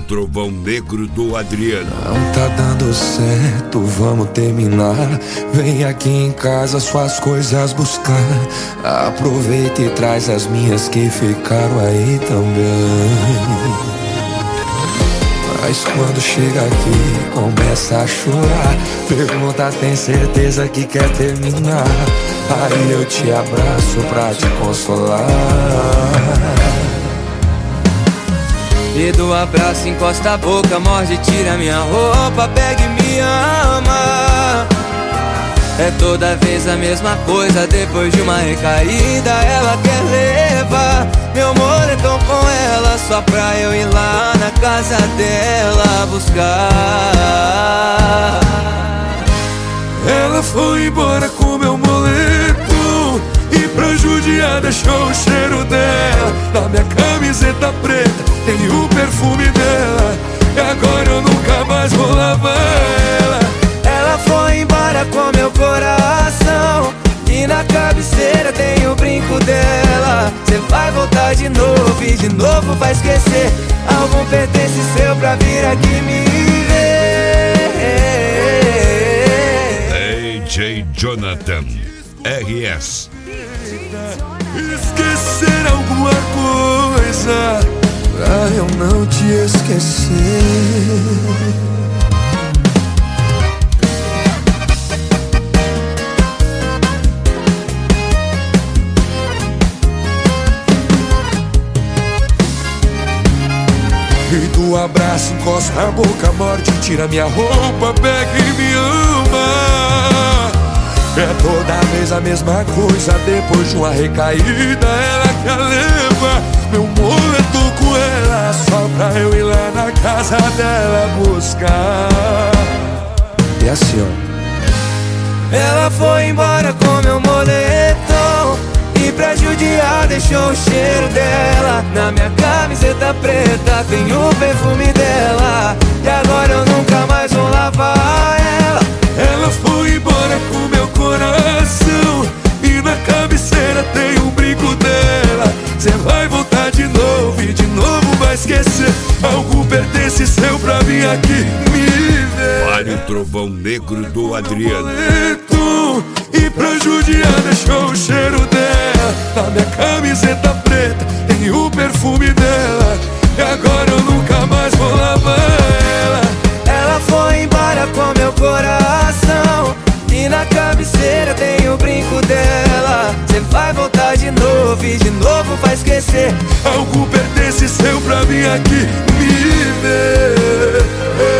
Trovão Negro do Adriano. Não tá dando certo, vamos terminar. Vem aqui em casa suas coisas buscar. Aproveita e traz as minhas que ficaram aí também. Mas quando chega aqui, começa a chorar. Pergunta, tem certeza que quer terminar? Aí eu te abraço pra te consolar. E do abraço encosta a boca, morde, tira minha roupa, pega e me ama. É toda vez a mesma coisa, depois de uma recaída ela quer levar meu moletom com ela, só pra eu ir lá na casa dela buscar. Ela foi embora com meu moletom e pra judiar deixou o cheiro dela na minha camiseta preta, tem o perfume dela. E agora eu nunca mais vou lavar ela. Ela foi embora com meu coração e na cabeceira tem o brinco dela. Cê vai voltar de novo e de novo vai esquecer. Algum pertence seu pra vir aqui me ver. DJ Jonathan RS. Esquecer alguma coisa pra eu não te esquecer. E do abraço encosta a boca, morde, tira minha roupa, pega e me ama. É toda vez a mesma coisa, depois de uma recaída ela quer levar meu moletom com ela, só pra eu ir lá na casa dela buscar. E assim, ó. Ela foi embora com meu moletom e pra judiar deixou o cheiro dela na minha camiseta preta, tem o perfume dela. E agora eu nunca mais vou lavar ela. Ela foi embora com meu coração e na cabeceira tem um brinco dela. Cê vai voltar de novo e de novo vai esquecer. Algo pertence seu pra vir aqui me ver. Vale o Trovão Negro do Adriano. E pra judiar deixou o cheiro dela na minha camiseta preta, tem o perfume dela. E agora eu nunca mais vou lavar ela. Ela foi embora com meu coração e na cabeceira tem o brinco dela. Cê vai voltar de novo e de novo vai esquecer. Algo pertence seu pra vir aqui me ver.